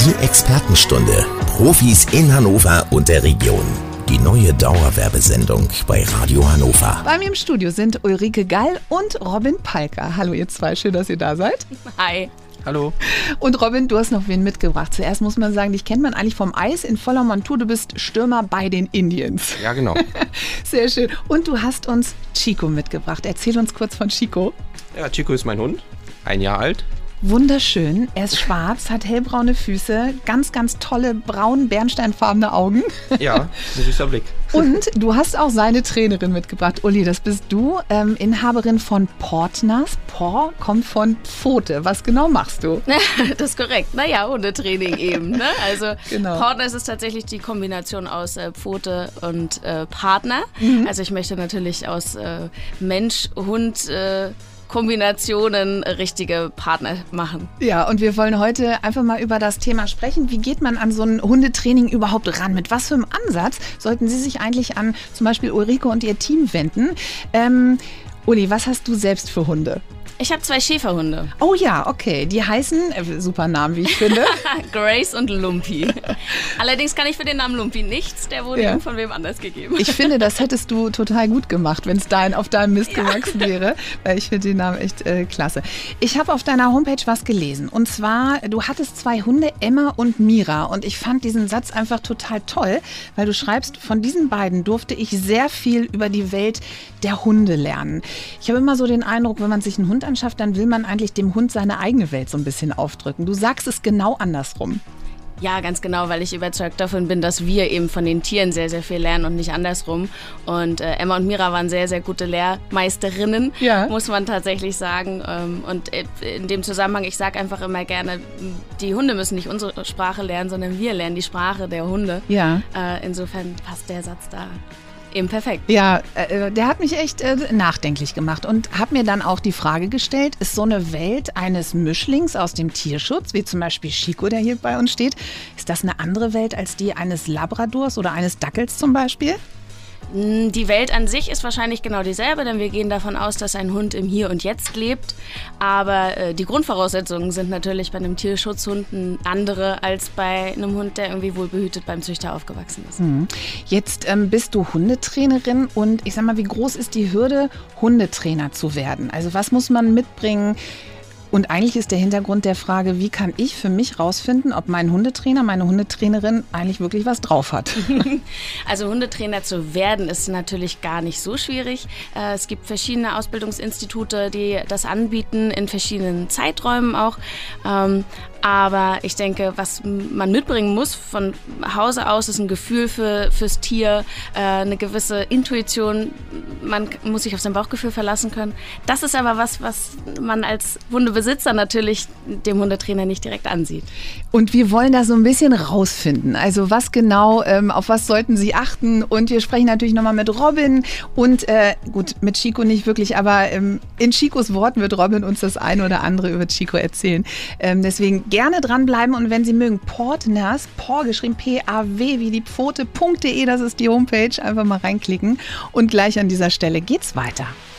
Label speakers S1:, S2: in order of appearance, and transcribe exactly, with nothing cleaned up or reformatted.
S1: Die Expertenstunde. Profis in Hannover und der Region. Die neue Dauerwerbesendung bei Radio Hannover.
S2: Bei mir im Studio sind Ulrike Gall und Robin Palker. Hallo ihr zwei, schön, dass ihr da seid.
S3: Hi.
S4: Hallo.
S2: Und Robin, du hast noch wen mitgebracht. Zuerst muss man sagen, dich kennt man eigentlich vom Eis in voller Montur. Du bist Stürmer bei den Indians.
S4: Ja, genau.
S2: Sehr schön. Und du hast uns Chico mitgebracht. Erzähl uns kurz von Chico.
S4: Ja, Chico ist mein Hund, ein Jahr alt.
S2: Wunderschön. Er ist schwarz, hat hellbraune Füße, ganz, ganz tolle braun bernsteinfarbene Augen.
S4: Ja, ein süßer Blick.
S2: Und du hast auch seine Trainerin mitgebracht. Uli, das bist du, ähm, Inhaberin von Portners. Por kommt von Pfote. Was genau machst du?
S3: Das ist korrekt. Naja, Hundetraining eben. Ne? Also
S2: Genau.
S3: Portners ist tatsächlich die Kombination aus äh, Pfote und äh, Partner.
S2: Mhm.
S3: Also ich möchte natürlich aus äh, Mensch, Hund, äh, Kombinationen richtige Partner machen.
S2: Ja, und wir wollen heute einfach mal über das Thema sprechen. Wie geht man an so ein Hundetraining überhaupt ran? Mit was für einem Ansatz sollten Sie sich eigentlich an zum Beispiel Ulrike und ihr Team wenden? Ähm, Uli, was hast du selbst für Hunde?
S3: Ich habe zwei Schäferhunde.
S2: Oh ja, okay. Die heißen, äh, super Namen, wie ich finde.
S3: Grace und Lumpy. Allerdings kann ich für den Namen Lumpy nichts. Der wurde
S2: Ja.
S3: ihm von wem anders gegeben.
S2: Ich finde, das hättest du total gut gemacht, wenn es dein, auf deinem Mist gewachsen wäre. Weil ich finde den Namen echt äh, klasse. Ich habe auf deiner Homepage was gelesen. Und zwar, du hattest zwei Hunde, Emma und Mira. Und ich fand diesen Satz einfach total toll, weil du schreibst, von diesen beiden durfte ich sehr viel über die Welt der Hunde lernen. Ich habe immer so den Eindruck, wenn man sich einen Hund anschafft, dann will man eigentlich dem Hund seine eigene Welt so ein bisschen aufdrücken. Du sagst es genau andersrum.
S3: Ja, ganz genau, weil ich überzeugt davon bin, dass wir eben von den Tieren sehr, sehr viel lernen und nicht andersrum. Und äh, Emma und Mira waren sehr, sehr gute Lehrmeisterinnen,
S2: Ja.
S3: muss man tatsächlich sagen. Ähm, und äh, in dem Zusammenhang, ich sage einfach immer gerne, die Hunde müssen nicht unsere Sprache lernen, sondern wir lernen die Sprache der Hunde.
S2: Ja.
S3: Äh, insofern passt der Satz da eben perfekt.
S2: Ja, äh, der hat mich echt äh, nachdenklich gemacht und habe mir dann auch die Frage gestellt, ist so eine Welt eines Mischlings aus dem Tierschutz, wie zum Beispiel Chico, der hier bei uns steht, ist das eine andere Welt als die eines Labradors oder eines Dackels zum Beispiel?
S3: Die Welt an sich ist wahrscheinlich genau dieselbe, denn wir gehen davon aus, dass ein Hund im Hier und Jetzt lebt. Aber äh, die Grundvoraussetzungen sind natürlich bei einem Tierschutzhund andere als bei einem Hund, der irgendwie wohlbehütet beim Züchter aufgewachsen ist.
S2: Mhm. Jetzt ähm, bist du Hundetrainerin und ich sag mal, wie groß ist die Hürde, Hundetrainer zu werden? Also was muss man mitbringen? Und eigentlich ist der Hintergrund der Frage, wie kann ich für mich rausfinden, ob mein Hundetrainer, meine Hundetrainerin eigentlich wirklich was drauf hat?
S3: Also Hundetrainer zu werden ist natürlich gar nicht so schwierig. Äh, Es gibt verschiedene Ausbildungsinstitute, die das anbieten, in verschiedenen Zeiträumen auch. Ähm, Aber ich denke, was man mitbringen muss von Hause aus, ist ein Gefühl für, fürs Tier, äh, eine gewisse Intuition. Man muss sich auf sein Bauchgefühl verlassen können. Das ist aber was, was man als Hundebesitzer natürlich dem Hundetrainer nicht direkt ansieht.
S2: Und wir wollen da so ein bisschen rausfinden. Also was genau, ähm, auf was sollten Sie achten? Und wir sprechen natürlich nochmal mit Robin und äh, gut, mit Chico nicht wirklich, aber ähm, in Chicos Worten wird Robin uns das eine oder andere über Chico erzählen. Ähm, deswegen gerne dranbleiben und wenn Sie mögen, Portners, Por geschrieben P A W wie die Pfote, .de, das ist die Homepage, einfach mal reinklicken und gleich an dieser Stelle geht's weiter.